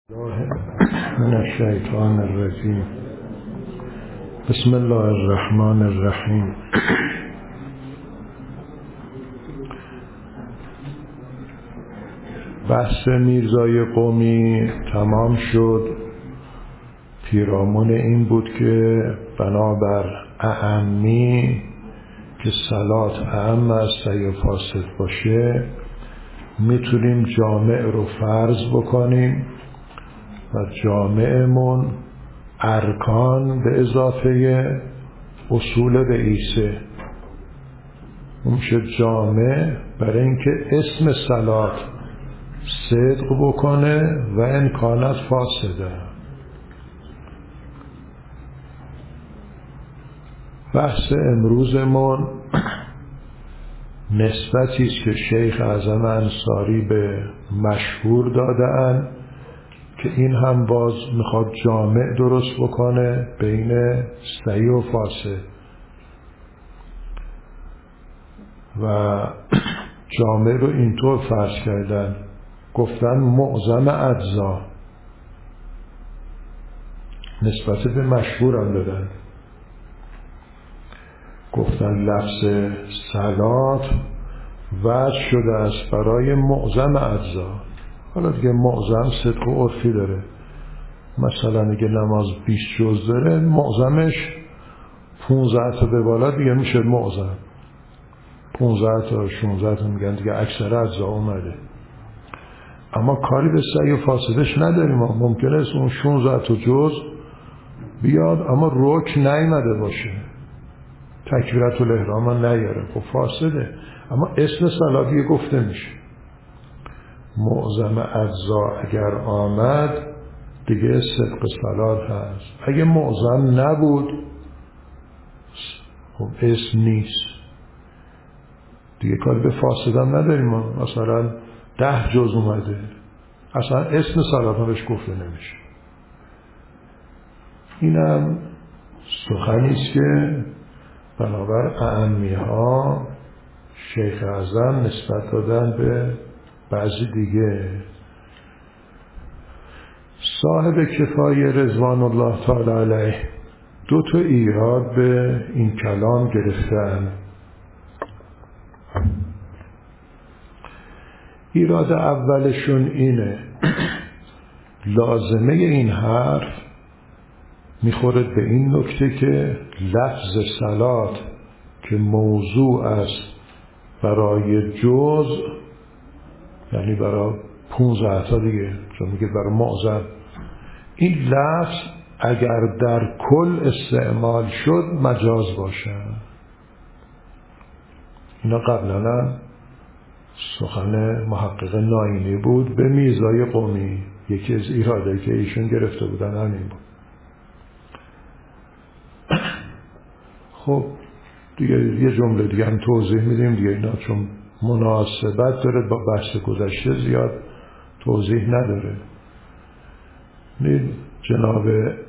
من الشیطان الرجیم. بسم الله الرحمن الرحیم. بحث میرزای قمی تمام شد. پیرامون این بود که بنابر اعمی که صلات اعم از سعی و فاسد باشه میتونیم جامع رو فرض بکنیم و جامعمون ارکان به اضافه اصول رئیسه اون میشه جامع برای اینکه اسم صلات صدق بکنه و امکانات فاسده. بحث امروزمون نسبتی است که شیخ اعظم انصاری به مشهور دادن که این هم باز میخواد جامع درست بکنه بین صحیح و فاسد و جامع رو اینطور فرض کردن، گفتن معظم اجزا نسبت به مشهور هم دادن، گفتن لفظ صلات وجه شده است برای معظم اجزا. حالا دیگه معظم صدق و عرفی داره، مثلا اگه نماز 20 جز داره معظمش 15 تا به بالا دیگه میشه معظم، 15 تا 16 تا میگن دیگه اکثر اجزا اومده. اما کاری به سعی و فاسدش نداریم، ممکنه است اون 16 تا جز بیاد اما رکن نیامده باشه، تکبیرت الاحرام نیاره، خب فاسده، اما اسم صلاتی گفته میشه. معظم اجزا اگر آمد دیگه صدق صلات هست، اگه معظم نبود خب اسم نیست دیگه، کاری به فاسدم نداریم. مثلا 10 جز اومده اصلا اسم صلات ها بهش گفته نمیشه. اینم سخنیست که بنابر اعمی ها شیخ اعظم نسبت دادن به بعضی دیگه. صاحب کفایه رضوان الله تعالی علیه 2 تا ایراد به این کلام گرفتن. ایراد اولشون اینه، لازمه این حرف میخورد به این نکته که لفظ صلات که موضوع است برای جز، یعنی برای 15 تا دیگه، چون میگه برای معظم، این لفظ اگر در کل استعمال شد مجاز باشه. اینا قبلا سخن محقق ناینی بود به میرزای قمی، یکی از ایرادایی که ایشون گرفته بودن همین بود. خب دیگه یه جمله دیگه هم توضیح میدیم دیگه، اینا چون مناسبت داره با بحث گذشته زیاد توضیح نداره. جناب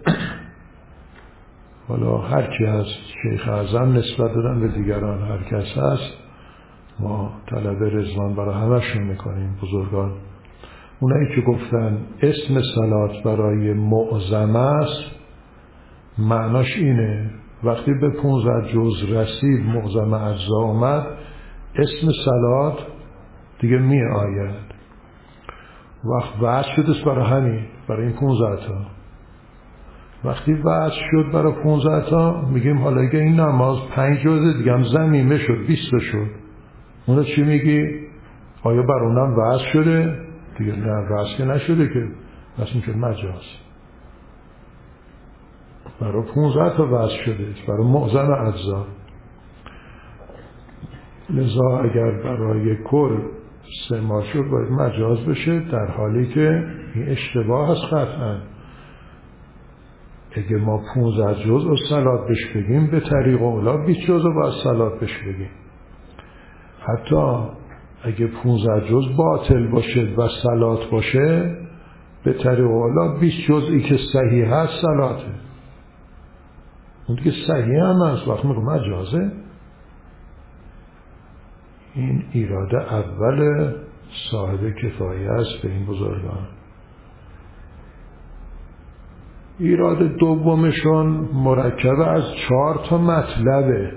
حالا هر کی از شیخ اعظم نسبت دادن به دیگران، هر کس هست ما طلب رضوان برای همشون میکنیم بزرگان. اونایی که گفتن اسم صلات برای معظم است معناش اینه وقتی به 15 جز رسید معظم اجزا اومد اسم صلات دیگه می آید. وقت وعد شد برای همین، برای این 15 تا. وقتی وعد شد برای 15 تا میگیم حالا اگه این نماز 5 جزه دیگه هم زمینه شد 20 تا شد، اونو چی میگی؟ آیا بر اونم وعد شده؟ دیگه نه، وعد که نشده که، مثل که مجاز برای 15 تا وعد شده، برای معظم اجزا. لذا اگر برای کل استعمال شد باید مجاز بشه، در حالی که این اشتباه هست قطعا. اگه ما 15 جز و صلات بش بگیم به طریق اولا 20 جز و باید صلات بش بگیم. حتی اگه 15 جز باطل باشه و صلات باشه به طریق اولا 20 جزئی که صحیح هست صلاته، اون دیگه صحیح هم هست، وقت میگم مجازه. این ایراد اول صاحب کفایه است به این بزرگان. ایراد دومشون مرکب از 4 تا مطلبه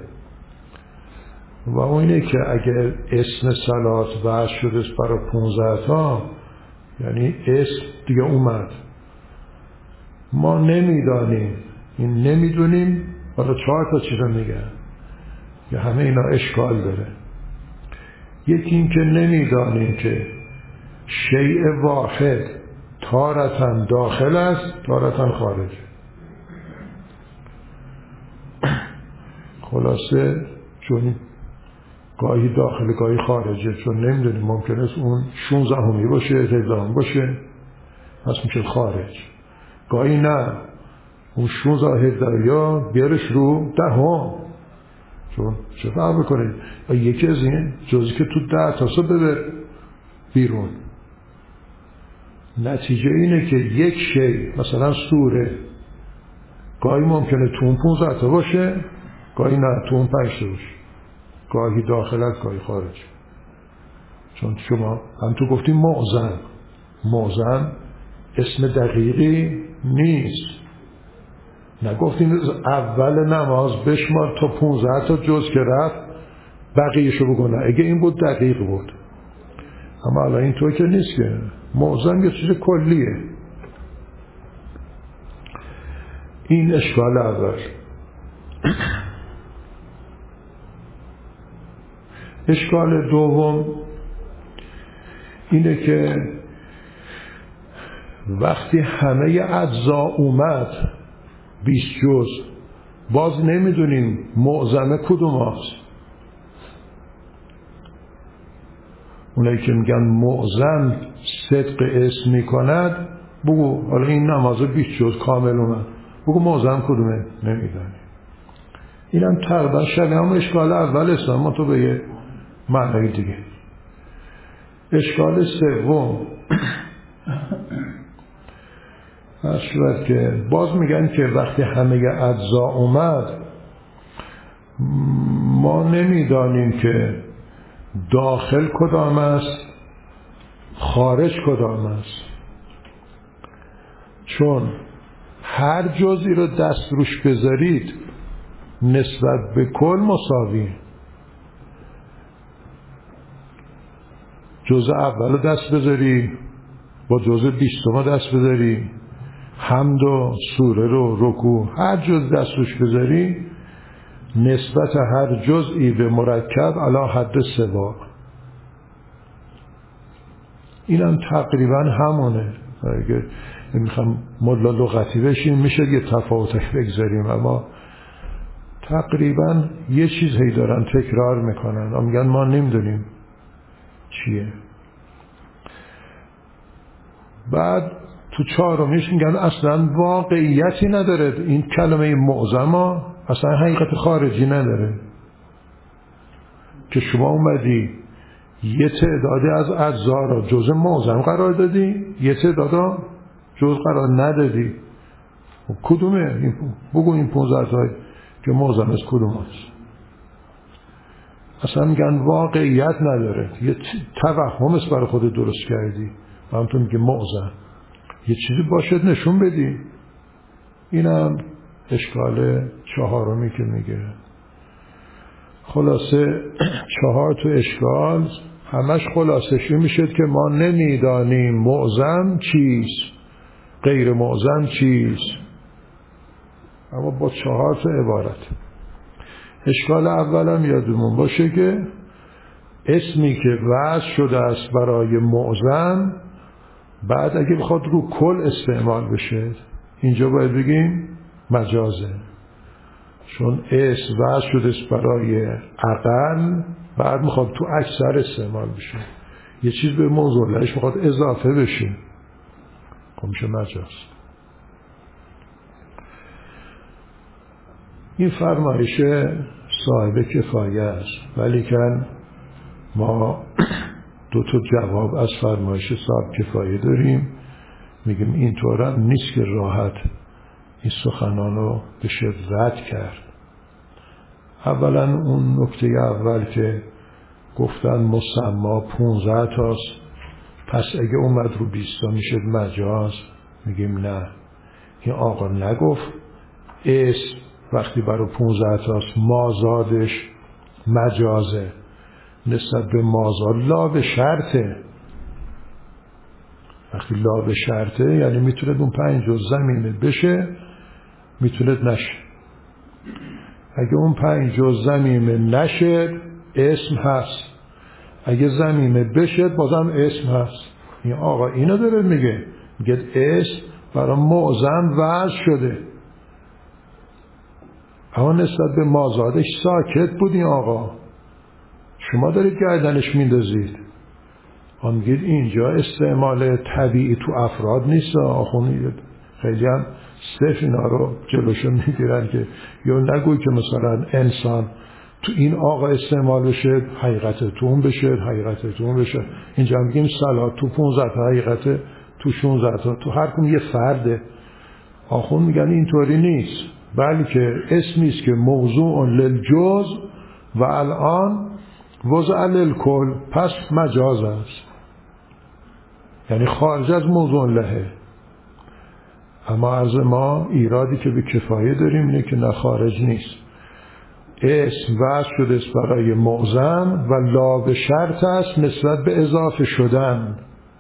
و اون اینه که اگر اسم صلات وضع شده برای 15 تا، یعنی اسم دیگه اومد، ما نمیدانیم، این نمیدونیم، برای 4 تا چیز میگن که همه اینا اشکال داره. یکی این که نمیدانیم که شیء واحد تارتاً داخل است تارتاً خارج. خلاصه چون گاهی داخل گاهی خارجه، چون نمیدونیم، ممکن است اون 16 باشه 17 باشه، پس میشه خارج. گاهی نه، اون 16 17 یا بیارش رو 10، چون چه فرق میکنه یکی از این جزئی که تو 10 تا ببر بیرون. نتیجه اینه که یک شی مثلا سوره گاهی ممکنه تو اون 15 تا باشه، گاهی نه تو اون 5 تا باشه، گاهی داخل است گاهی خارج. چون شما هم تو گفتیم معظم اسم دقیقی نیست، نگفتیم اول نماز بشمار تا 15 تا جز که رفت بقیهشو بکنه، اگه این بود دقیق بود. اما الان اینطور که نیست، که معظم یه چیز کلیه. این اشکال اول. اشکال دوم اینه که وقتی همه اجزا اومد 20 جز، باز نمیدونیم معظم کدوم هست. اونایی که میگن معظم صدق اسم میکند، بگو حالا این نماز 20 جز کامل اومد، بگو معظم کدومه، نمیدونیم. اینم تقریبا شبیه هم اشکال اول است، اما تو به یه معنی دیگه. اشکال سوم اصلا که باز میگن که وقتی همه اجزا اومد، ما نمیدانیم که داخل کدام است خارج کدام است، چون هر جزئی رو دست روش بذارید نسبت به کل مساوی. جزء اول رو دست بذاری با جزء 20 دست بذاری، حمد و سوره رو رکوع هر جز دست روش بذاری، نسبت هر جزئی به مرکب علی حد سوا. اینم تقریبا همونه. اگه میخوام ملا لغتی بشیم میشه یه تفاوتش بگذاریم، اما تقریبا یه چیز هی دارن تکرار میکنن و میگن ما نمیدونیم چیه. بعد تو چهارمیش میگن اصلا واقعیتی نداره، این کلمه معظم اصلا حقیقت خارجی نداره، که شما اومدی یه تعدادی از اجزا رو جزء معظم قرار دادی، یه تعداد جزء قرار ندادی. کدومه؟ بگو این 15 تایی که معظم از کدوم هست. اصلا میگن واقعیت نداره، یه توهم است برای خود درست کردی و همطور میگه معظم یه چیزی باشد نشون بدی. اینم اشکال چهارمی که میگه. خلاصه 4 تا اشکال همش خلاصشی میشه که ما نمیدانیم معظم چیست، غیر معظم چیست، اما با 4 تا عبارت. اشکال اولم یادمون باشه که اسمی که وضع شده است برای معظم، بعد اگه بخواد رو کل استعمال بشه اینجا باید بگیم مجازه، چون اسم وضع شده است برای اقل، بعد میخواد تو اکثر استعمال بشه، یه چیز به موضوع لهش میخواد اضافه بشه، خب میشه مجاز. این فرمایش صاحب کفایه است، ولی که ما 2 تا جواب از فرمایش صاحب کفایه داریم. میگیم اینطور هم نیست که راحت این سخنان رو بشه رد کرد. اولا اون نکته اول که گفتن مسما 15 تاست، پس اگه اومد رو 20 تا میشه مجاز. میگیم نه، این آقا نگفت اسم وقتی برای 15 تاست مازادش مجازه نسبت به مازاد لا به شرطه. وقتی لا به شرطه یعنی میتونه اون 5 جز زمینه بشه میتونه نشه. اگه اون 5 جز زمینه نشد اسم هست، اگه زمینه بشد بازم اسم هست. این آقا اینو داره میگه اسم برای معظم وضع شده اما نسبت به مازادش ساکت بود. این آقا شما دارید گردنش میندازید. آن میگید اینجا استعمال طبیعی تو افراد نیست. آخون خیلی هم صرف اینا رو جلوشون میگیرن که یا نگوی که مثلا انسان تو این آقا استعمال بشه حقیقت تو اون بشه حقیقت تو اون بشه. اینجا میگیم صلات تو 15 تا حقیقت تو 16 تا تو هر کم یه فرده. آخون میگن اینطوری نیست بلکه اسمیست که موضوع للجز و الان وضع للکل پس مجاز است یعنی خارج از موضوع لهه. اما عرض ما ایرادی که به کفایه داریم اینه که نه خارج نیست. اسم وضع شده است برای معظم و لا به شرط است نسبت به اضافه شدن.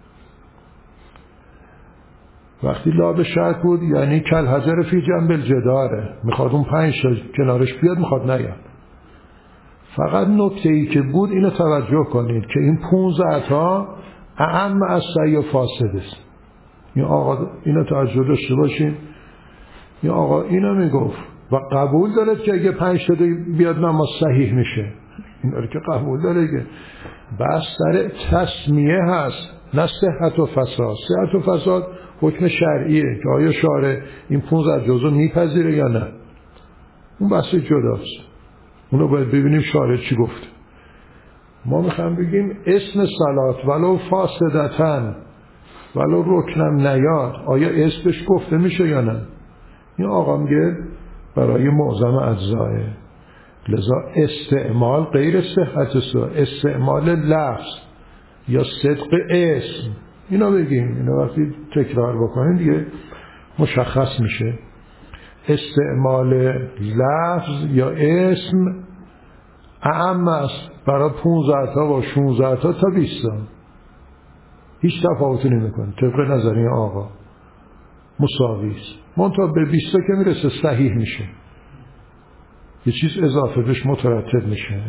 وقتی لا به شرط بود یعنی کل حجر فی جنب الجداره میخواد اون 5 کنارش بیاد میخواد نیاد. فقط نکته ای که بود اینو توجه کنید که این 15 تا اعم از صحیح و فاسد است. این آقا اینو توجه داشته باشین. این آقا اینو میگفت و قبول داره که اگه 5 تا بیاد نماز صحیح میشه. این داره که قبول داره که بس سر تسمیه هست نه صحت و فساد. صحت و فساد حکم شرعیه که آیا شارع این 15 جزو میپذیره یا نه. اون بحث جداست. اونو باید ببینیم شارع چی گفت. ما میخوام بگیم اسم صلات ولو فاسدتن ولو رکنم نیاد آیا اسمش گفته میشه یا نه. این آقا میگه برای معظم اجزاه لذا استعمال غیر صحت استعمال لفظ یا صدق اسم اینا بگیم. اینا وقتی تکرار بکنیم دیگه مشخص میشه. استعمال لفظ یا اسم اعم است برای 15 تا و 16 تا تا 20 تا هیچ تفاوتی نمیکنه. طبق نظر این آقا مساوی است. منتها به 20 تا که میرسه صحیح میشه یه چیز اضافه بهش مترتب میشه.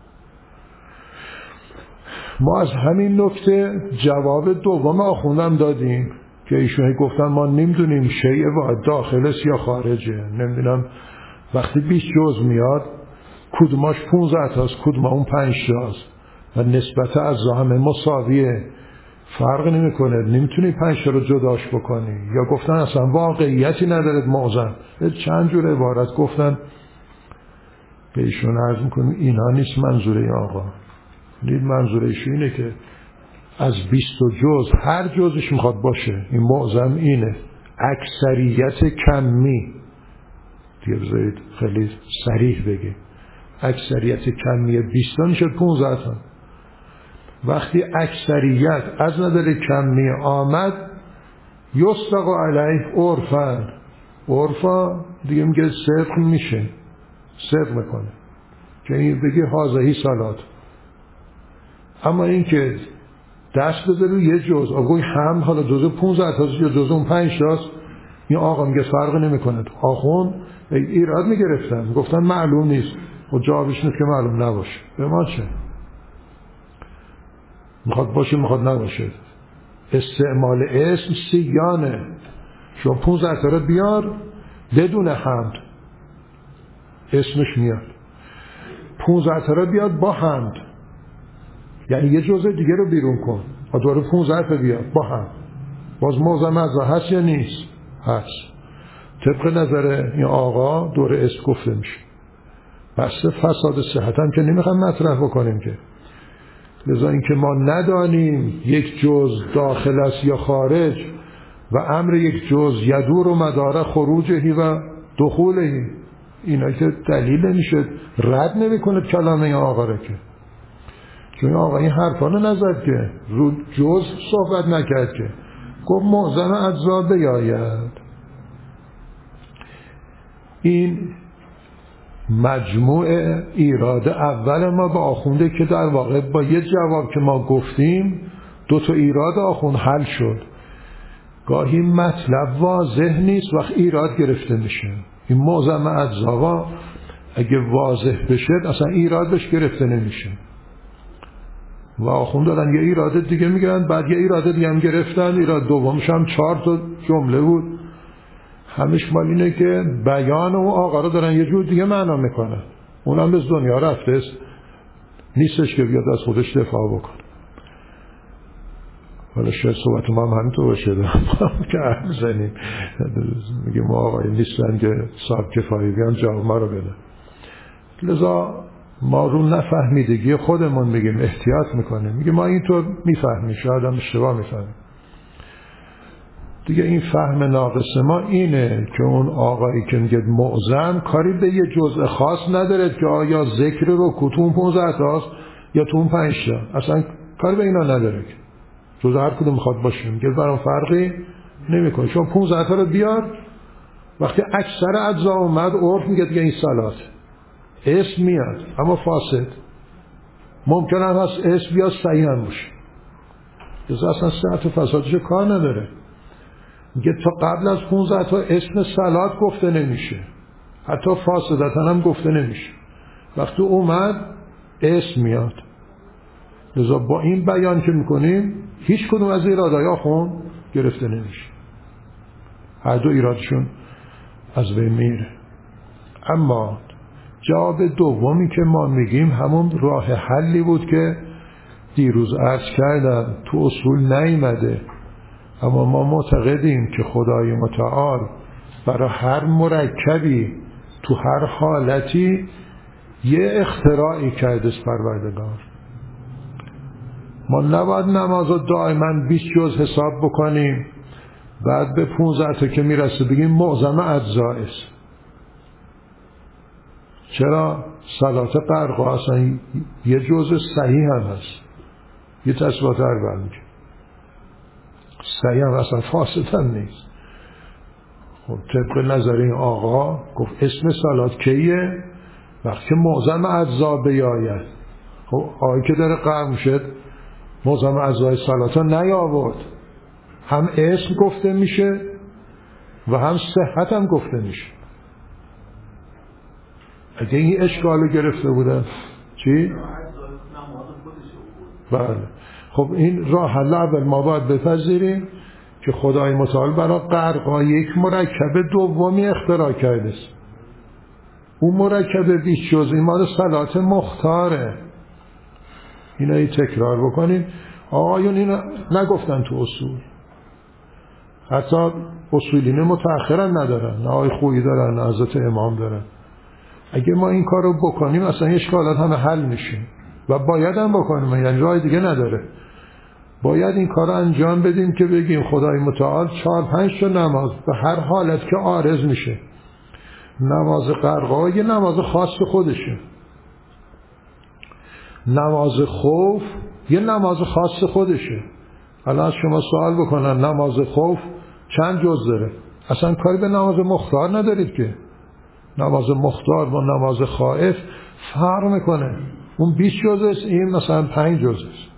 ما از همین نکته جواب دوم آخوندم دادیم که ایشون گفتن ما نمیدونیم شیء واحد داخل است یا خارجه. نمیدونم وقتی 20 جز میاد کدوماش 15 تاست کدوم اون 5 تاست و نسبت اجزا همه مساویه فرق نمیکنه. نمیتونی 5 تا رو جداش بکنی. یا گفتن اصلا واقعیتی نداره معظم. چند جور عبارت گفتن به ایشون عرض میکنیم اینا نیست منظوره آقا. منظوره ایشون اینه که از 20 جز هر جزش میخواد باشه این معظم اینه اکثریت کمی دیگه بذارید خیلی صریح بگیم اکثریت کمی 20 تا میشه 15 تا. وقتی اکثریت از نظر کمی آمد یصدق علیه عرفا دیگه میگه صدق میشه صدق میکنه که این بگه حاضهی صلات. اما این که دست بده روی یه جز آگوی هم حالا جزء 15 تا یا جزء اون 5 تاست این آقا میگه فرق نمیکنه. آخون ایراد میگرفتن گفتن معلوم نیست و جوابش نیست که معلوم نباشه. به ما چه میخواد باشه میخواد نباشه. استعمال اسم سیانه. شما 15 تا رو بیار بدون حمد اسمش میاد. 15 تا رو بیاد با حمد یعنی یه جزء دیگه رو بیرون کن و دوباره 15 تا بیاد با هم باز معظم اجزا هست یا نیست؟ هست. طبق نظر این آقا دوره اسم گفته میشه. بحث فساد صحت هم که نمیخوام مطرح بکنیم که لذا این که ما ندانیم یک جز داخل است یا خارج و امر یک جز یدور و مدار خروجهی و دخولهی اینا که دلیل نمیشه رد نمیکنه کلام این آقا را که چون آقا این حرفا رو نزد که رو جز صحبت نکرد که گفت معظم اجزا بیاید این مجموع ایراد اول ما با آخونده که در واقع با یه جواب که ما گفتیم 2 تا ایراد آخوند حل شد. گاهی مطلب واضح نیست وقت ایراد گرفته میشه. این معظم اجزا اگه واضح بشه اصلا ایراد بهش گرفته نمیشه و آخوند دارن یه ایراد دیگه میگیرن، بعد یه ایراد دیگه هم گرفتن، ایراد دومش هم 4 تا جمله بود، همش مال اینه که بیان و آقا رو دارن یه جور دیگه معنا میکنن. اونم به دنیا رفته نیستش که بیاد از خودش دفاع بکنه. حالا شاید صحبت ما هم همینطور باشه که حرف زنیم میگه ما آقایی نیستن که صاحب کفایی بیان جواب ما رو بدن. لذا ما رو نفهمیدگی خودمون میگیم احتیاط میکنیم، میگه ما اینطور میفهمیم، شاید هم اشتباه میفهمیم دیگه. این فهم ناقص ما اینه که اون آقایی که میگه معظم کاری به یه جزء خاص نداره که آیا ذکر رو کتون 15 تاست یا تو اون 5 تا، اصلا کاری به اینا نداره که جزء هر کدوم میخواد باشه، میگه برام فرقی نمیکنه چون 15 تا رو بیار. وقتی اکثر اجزا اومد عرف میگه دیگه این صلات اسم میاد اما فاسد، ممکن هم هست اسم بیاد صحیح هم باشه، اصلا صحت و فسادش کار نداره. میگه تا قبل از 15 تا اسم صلات گفته نمیشه، حتی فاسدتن هم گفته نمیشه، وقتی اومد اسم میاد. لذا با این بیان که میکنیم هیچ کدوم از ایرادهای آخوند گرفته نمیشه، هر دو ایرادشون از بین میره. اما جواب دومی که ما میگیم همون راه حلی بود که دیروز عرض کردم، تو اصول نیامده، اما ما معتقدیم که خدای متعال برای هر مرکبی تو هر حالتی یه اختراعی کرده است پروردگار. ما نباید نماز رو دائما 20 جز حساب بکنیم بعد به 15 تا که میرسه بگیم معظم اجزا است. چرا؟ صلات قرقا اصلا یه جزء صحیح هم هست، یه تصویات اربع میگه صحیح هم اصلا فاسد هم نیست. خب طبق نظر این آقا گفت اسم صلات کیه؟ وقتی معظم اجزا بیاید. خب آقایی که داره قرم شد معظم اجزای صلات ها نیاورد، هم اسم گفته میشه و هم صحت هم گفته میشه. اگه این اشکالو گرفته بودن چی؟ بله. خب این راه حل اول ما باید بپذیریم که خدای متعال برای قرقا یک مرکب دومی اختراع کرده است. اون مرکب 20 جزئی مال صلات مختاره. اینایی تکرار بکنیم. آقایون اینا نگفتن تو اصول، حتی اصولین متأخرن ندارن، نه آقای خویی دارن نه حضرت امام دارن. اگه ما این کار رو بکنیم اصلا اشکالات همه حل میشه و باید هم بکنیم، یعنی راه دیگه نداره. باید این کار رو انجام بدیم که بگیم خدای متعال 4-5 تا نماز به هر حالت که عارض میشه. نماز قرقا یه نماز خاص خودشه، نماز خوف یه نماز خاص خودشه. الان از شما سوال بکنن نماز خوف چند جز داره؟ اصلا کاری به نماز مختار ندارید که. نماز مختار با نماز خائف فرق میکنه، اون 20 جز است، این مثلا 5 جز است.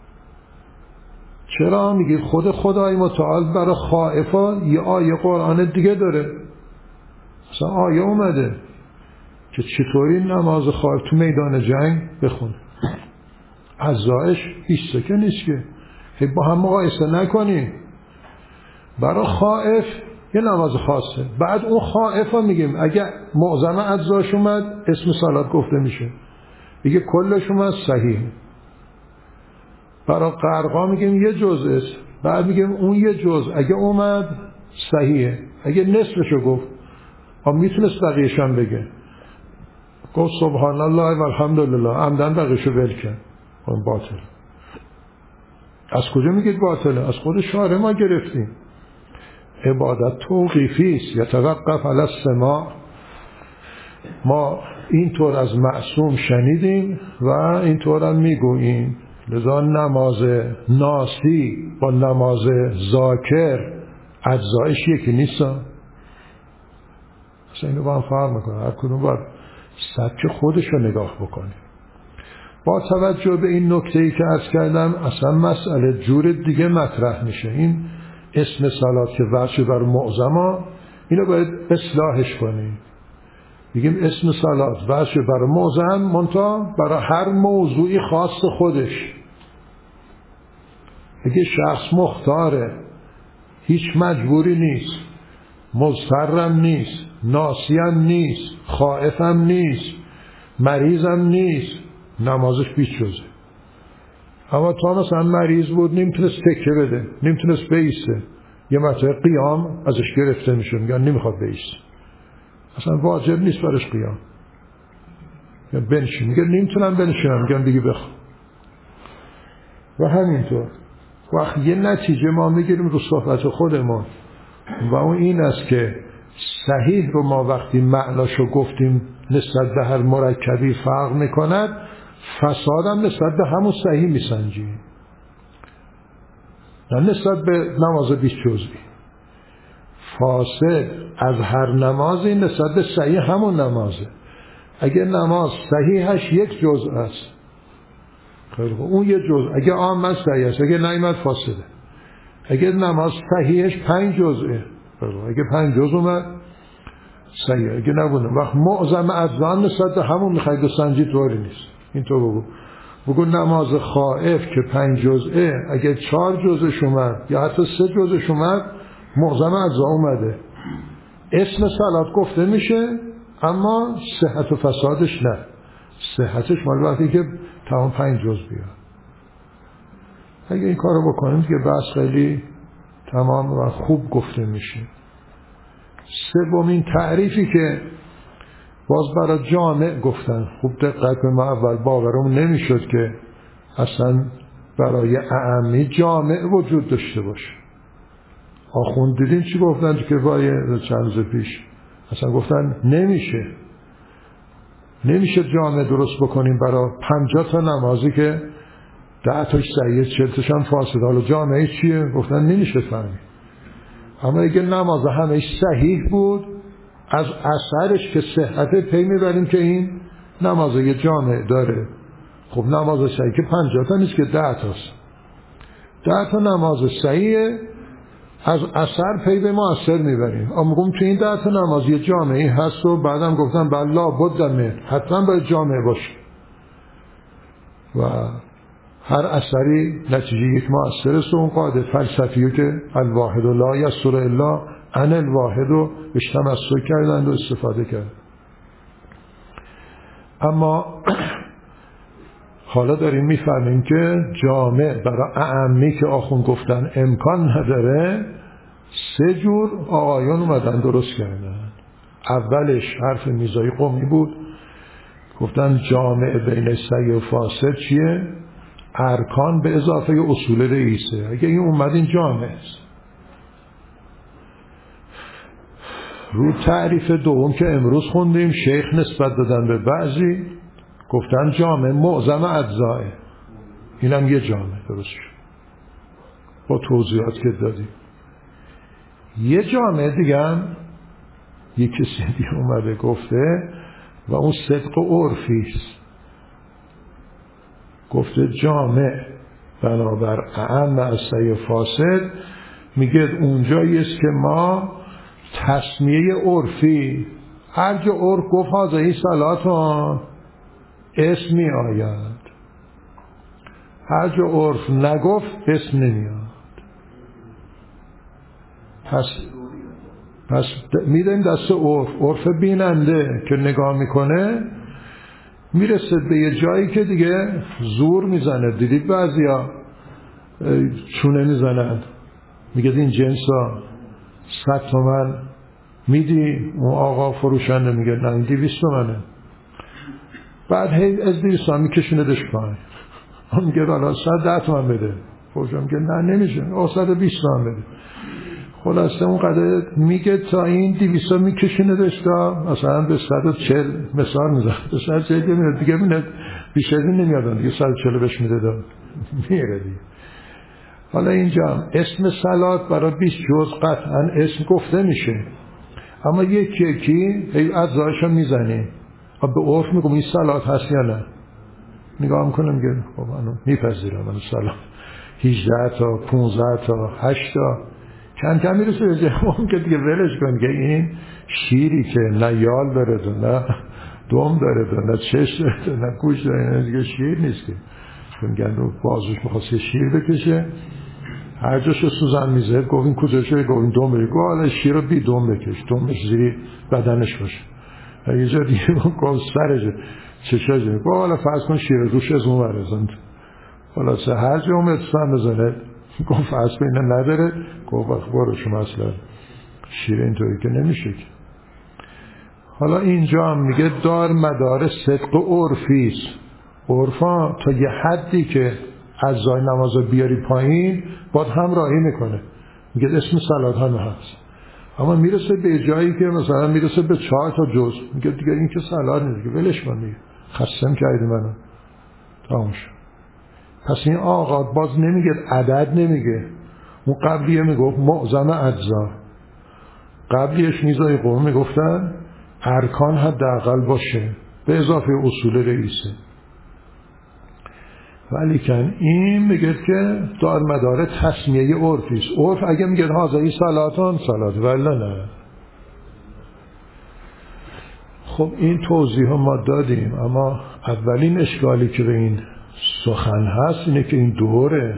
چرا؟ میگه خدای متعال برای خائفا یه آیه قرآن دیگه داره، مثلا آیه اومده که چطوری نماز خائف تو میدان جنگ بخونه. اجزایش هیچ که نیست که با هم مقایسه نکنیم. برای خائف یه نماز خاصه، بعد اون خائف ها میگیم اگه معظم اجزاش اومد اسم صلات گفته میشه، دیگه کلش اومد صحیح. برای قرقا میگیم یه جزء است، بعد میگیم اون یه جزء اگه اومد صحیحه، اگه نصفشو گفت میتونست بقیه‌شم بگه، گفت سبحان الله و الحمدلله عمدن بقیه‌شو ول کرد، اون باطل. از کجا میگید باطله؟ از خود شارع ما گرفتیم. عبادت توقیفی است، یتوقف علی السماع. ما اینطور از معصوم شنیدیم و اینطور هم میگوییم. لذا نماز ناسی با نماز ذاکر اجزایش یکی نیست. اصلا اینو با هم فرق میکنه. هر کدوم باید سبک خودش رو نگاه بکنه. با توجه به این نکته‌ای که عرض کردم اصلا مسئله جور دیگه مطرح میشه. این اسم صلات که وجه بر معظما، اینو باید اصلاحش کنیم. بگیم اسم صلات وجه بر معظم منتها برای هر موضوعی خاص خودش. اگه شخص مختاره، هیچ مجبوری نیست، مضطرم نیست، ناسیم نیست، خائفم نیست، مریضم نیست، نمازش بیچوزه. اما تا مثلا مریض بود نمیتونست تکه بده، نمیتونست بیسته، یه مرتبه قیام ازش گرفته میشه، میگن نمیخواد بیسته، اصلا واجب نیست برش قیام، میگن بنشین، میگن نمیتونم بنشینم، میگن دیگه بخواه. و همینطور وقتی یه نتیجه ما میگیریم رو صحبت خودمون و اون این است که صحیح رو ما وقتی معناشو گفتیم نسبت به هر مرکبی فرق میکند، فسادم نسبت به همون صحیح میسنجیم، نه نسبت به نماز 20 جزئی. فاسد از هر نمازی نسبت به صحیح همون نمازه. اگه نماز صحیحش 1 جزء است، خیلی خوب، اون 1 جزء اگه عامه صحیح است، اگه نایمت فاسده. اگه نماز صحیحش 5 جزئه، اگه 5 جزء اومد صحیح، اگه نبونه وقت معظم اذان نسبت به همون میخواید سنجی طوری نیست. اینطور بگو نماز خائف که 5 جزئه، اگه 4 جزءش اومد یا حتی 3 جزءش اومد معظم اذان اومده، اسم صلات گفته میشه، اما صحت و فسادش نه. صحتش مال وقتی که تمام 5 جزء بیاد. اگه این کارو بکنیم که بس خیلی تمام و خوب گفته میشه. سومین تعریفی که باز برای جامع گفتن، خوب دقت به ما اول باورمون نمیشد که اصلا برای اعمی جامع وجود داشته باشه. آخوند دیدین چی گفتن که برای چند روز پیش اصلا گفتن نمیشه جامع درست بکنیم برای 50 تا نمازی که 10 تاش صحیح 40 تاش هم فاسد. حالا جامعه چیه؟ گفتن نمیشه فهمید. اما اگه نماز همه‌اش صحیح بود، از اثرش که صحت پی میبریم که این نماز یه جامعه داره. خب نماز صحیح که 50 تا نیست که 10 تاست. 10 تا نماز صحیح از اثر پی به ما اثر میبریم. اما میگم تو این 10 تا نماز یه جامعه هست و بعدم گفتم بلا بد حتما باید جامعه باشه و هر اثری نتیجه یک مؤثر است. و اون قاعده فلسفیه که الواحد لا یسر الا ان الواحد رو بهش تمسک کردند و استفاده کرد. اما حالا داریم میفهمیم که جامع برای اعمی که آخون گفتن امکان نداره، 3 جور آقایان اومدن درست کردن. اولش حرف میرزای قمی بود، گفتن جامع بین صحیح و فاسد چیه؟ ارکان به اضافه اصول رئیسه. اگه این اومد این جامع است. رو تعریف دوم که امروز خوندیم شیخ نسبت دادن به بعضی، گفتن جامع معظم اجزاه، اینم یه جامع درست شد با توضیحات که دادیم. یه جامع دیگه هم یک کسی دیگه اومده گفته و اون صدق عرفی است. گفته جامع بنابر اعم از صحیح فاسد، میگه اونجایی است که ما تسمیه عرفی، هر جا عرف گفت هذه صلاتون اسم می آید، هر جا عرف نگفت اسم نمیاد. پس میدیم دست عرف بیننده که نگاه میکنه میرسه به یه جایی که دیگه زور میزنه. دیدید بعضیا چونه میزنن، میگه این جنس ها 100 تومن میدی، اون آقا فروشنده میگه نه این 200 تومنه. بعد هی از 200 تومن میکشونه دش پایین، اون میگه حالا 110 تومن بده، فروشنده میگه نه نمیشه، 120 تومن بده. خلاصه اون قدر میگه تا این 200 میکشونه داشتا مثلا به 140 مثال میزنه، به 140 میاد دیگه میاد بیشتر نمیادن دیگه 140 بهش میده میره دیگه. حالا اینجا اسم صلات برای 20 جز قطعا اسم گفته میشه، اما یکی یکی اجزایشو میزنیم و به عرف میگم این صلات هست یا نه. نگاه میکنم میگه خب منو میپذیرم، منو صلات 18 تا 15 تا 8 تا کم کم میرسه به جمعون که دیگه ولش کن که این شیری که نه یال داره و نه دم داره و نه چش داره و نه گوش داره، نه دیگه شیر نیست که میگن رو بازوش میخواسته شیر بکشه، هر جاشو سوزن میزه، گفت این کجاشه؟ گفت این دم بره. گفت حالا شیر رو بی دم بکش، دمش زیری بدنش باشه. یه جا دیگه گفت سرشه چشاشه، گفت حالا فرض کن شیر روش از اون ورزند، حالا سه هر جا اومد سن بزنه. گفت فرض کن اینه نداره. گفت برو شما اصلا شیر اینطوری که نمیشه. حالا اینجا هم میگه دار مدار صدق و عرفیست. عرفا تا یه حدی که اجزای نماز بیاری پایین باید همراهی میکنه، میگه اسم صلات هم هست، اما میرسه به جایی که مثلا میرسه به 4 تا جز، میگه دیگه این که صلات نیست، دیگه ولش کن، دیگه خستم کردی منو تمام شد. پس این آقا باز نمیگه عدد، نمیگه. اون قبلیه میگفت معظم اجزا، قبلیش میزای قوم میگفتن ارکان حداقل باشه به اضافه اصول رئیسه. ولی کن این میگه که دار مدار تسمیه عرفیست. عرف اگه میگه حاضری صلاتان صلات، ولی نه. خب این توضیح ها ما دادیم، اما اولین اشکالی که به این سخن هست اینه که این دوره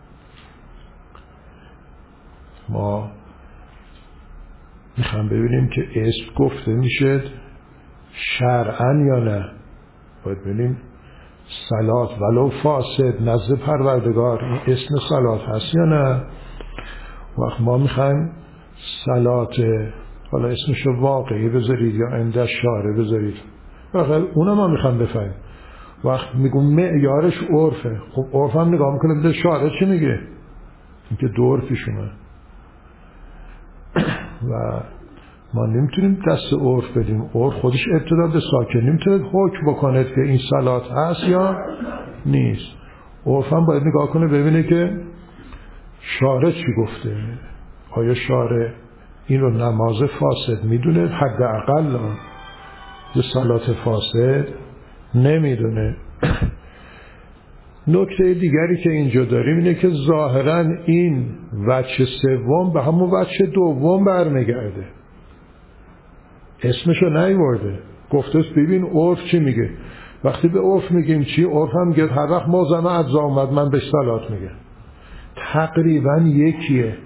ما میخوام ببینیم که اسم گفته میشه شرعاً یا نه. باید ببینیم صلات ولو فاسد نزد پروردگار این اسم صلات هست یا نه. وقت ما میخوایم صلات حالا اسمشو واقعی بذارید یا عند شارع بذارید، وقت اونم ما میخوایم بفهمیم. وقت میگم معیارش عرفه، خب عرف هم نگاه میکنه بده شارع چی میگه، اینکه دور پیشونه و ما نمیتونیم دست عرف بدیم. عرف خودش ابتدا به ساکن نمیتونه حکم بکنه که این صلات هست یا نیست. عرف هم باید نگاه کنه ببینه که شارع چی گفته، آیا شارع این رو نماز فاسد میدونه؟ حداقل یه صلات فاسد نمیدونه. نکته دیگری که اینجا داریم اینه که ظاهراً این وجه سوم به همون وجه دوم برمیگرده، اسمشو نیورده، گفته است ببین عرف چی میگه. وقتی به عرف میگیم چی، عرف هم میگه هر وقت معظم اجزا اومد من به صلات میگه، تقریبا یکیه.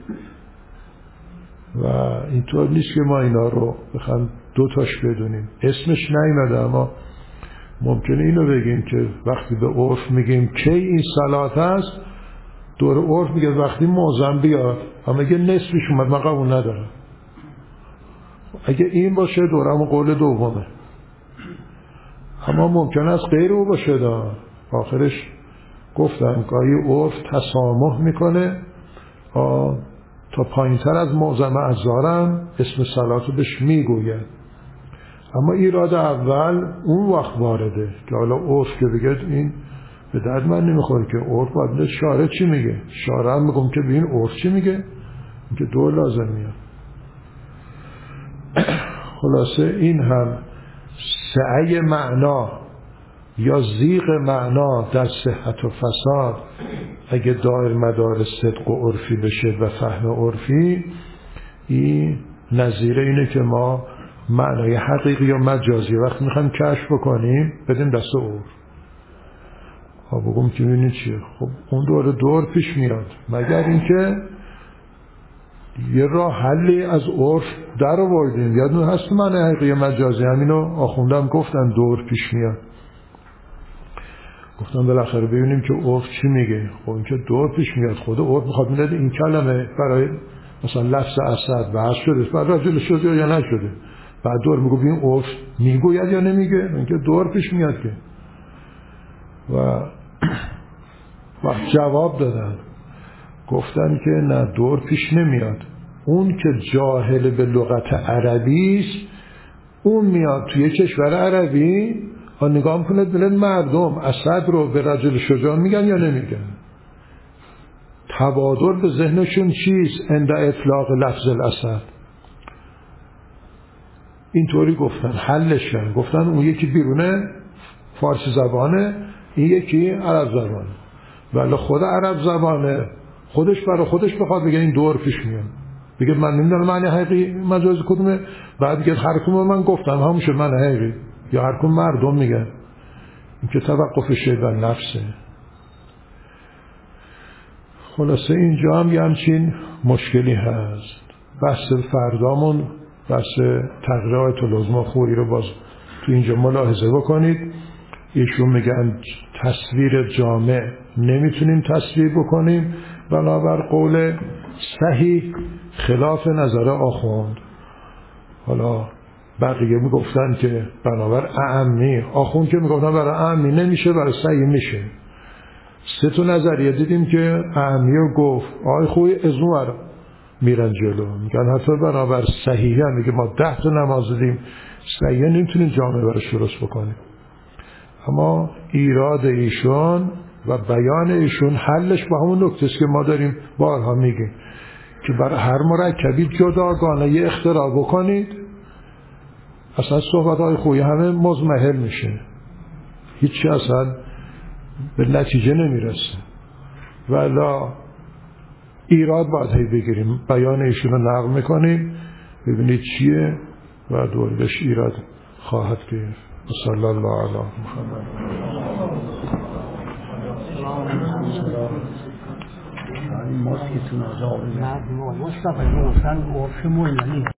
و اینطور نیست که ما اینا رو بخوام دوتاش بدونیم، اسمش نیومده، اما ممکنه اینو بگیم که وقتی به عرف میگیم کی این صلات هست، دور عرف میگه وقتی معظم بیاد، اما اگه نصفش اومد من قبول ندارم. اگه این باشه دورم قول دومه، اما ممکن است غیر او باشه. آخرش گفتم گاهی عرف تسامح میکنه تا پایینتر از معظم اجزارم اسم صلاتو بهش میگوید، اما ایراد اول اون وقت وارده که حالا عرف که بگه این به درد من نمیخوره، که عرف باید شارع چی میگه. شارع هم میگم که ببین عرف چی میگه، که دو لازم میاد. خلاصه این هم سعی معنا یا زیغ معنا در صحت و فساد اگه دایر مدار صدق و عرفی بشه و فهم عرفی، این نظیر اینه که ما معنای حقیقی یا مجازی وقت میخوایم کشف بکنیم بدیم دست عرف. خب بگم که ببینید چیه، خب اون دور پیش میاد، مگر اینکه یه راه حلی از عرف در آوردیم. یادتون هست معنای حقیقی مجازی همینو آخوندم گفتن دور پیش میاد. گفتم بالاخره ببینیم که عرف چی میگه. خب این که دور پیش میاد، خود عرف میخواد میداده این کلمه برای مثلا لفظ اسد بحث شده، بعد راجل شده یا نشده، بعد دور میگه این عرف میگوید یا نمیگه، این که دور پیش میاد که. و وقت جواب دادن گفتن که نه دور پیش نمیاد، اون که جاهل به لغت عربی است اون میاد توی کشور عربی ها نگاه کنه ببینید مردم اسد رو به رجل شجاع میگن یا نمیگن، تبادر به ذهنشون چیست عند اطلاق لفظ الاسد. اینطوری گفتن حلش کردن، گفتن اون یکی بیرونه فارسی زبانه، این یکی عرب زبانه. ولی خود عرب زبانه خودش برای خودش بخواد بگه این دور پیش میاد، بگه من نمیدونم معنی حقیقی مجاز کدومه، بعد بگه هر کدوم من گفتم همون شد معنی حقیقی، یا هر کدوم مردم میگن. این که توقف شیطان نفسه. خلاصه اینجا هم یه همچین مشکلی هست. بحث فردامون بحث تغییر آیت العظمی خویی رو باز تو اینجا ملاحظه بکنید. ایشون میگن تصویر جامع نمیتونیم تصویر بکنیم، بنابر قول صحیح خلاف نظر آخوند. حالا بقیه میگفتن که بنابر اعمی، آخوند که میگفتن برای اعمی نمیشه، برای صحیح میشه. سه تا نظریه دیدیم که اعمی رو گفت آی خوی ازون میرن جلو، میگن حتی بنابر صحیحه، میگه ما 10 تا نماز دیدیم صحیحه نمیتونیم جامعه برش درست بکنیم. اما ایراد ایشون و بیان ایشون حلش با همون نکته است که ما داریم بارها میگیم که برای هر مرکبی جداگانه یه اختراع بکنید، اصلا صحبت‌های خویی همه مزمحل میشه، هیچی اصلا به نتیجه نمیرسه. ولی ایراد باید بگیریم، بیان ایشون رو نقل میکنیم ببینید چیه و دوردش ایراد خواهد گرفت. صلی الله علی محمد. ماسکتون از آقای مصطفی